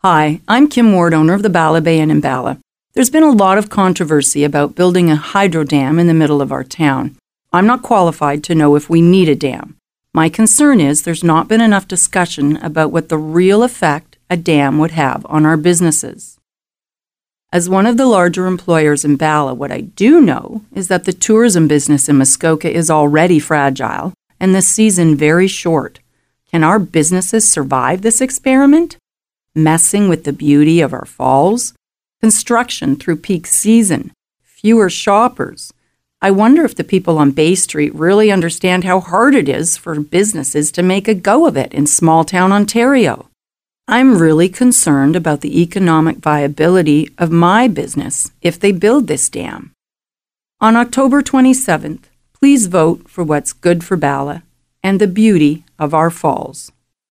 Hi, I'm Kim Ward, owner of the Bala Bay Inn in Bala. There's been a lot of controversy about building a hydro dam in the middle of our town. I'm not qualified to know if we need a dam. My concern is there's not been enough discussion about what the real effect a dam would have on our businesses. As one of the larger employers in Bala, what I do know is that the tourism business in Muskoka is already fragile and the season very short. Can our businesses survive this experiment? Messing with the beauty of our falls? Construction through peak season? Fewer shoppers? I wonder if the people on Bay Street really understand how hard it is for businesses to make a go of it in small-town Ontario. I'm really concerned about the economic viability of my business if they build this dam. On October 27th, please vote for what's good for Bala and the beauty of our falls.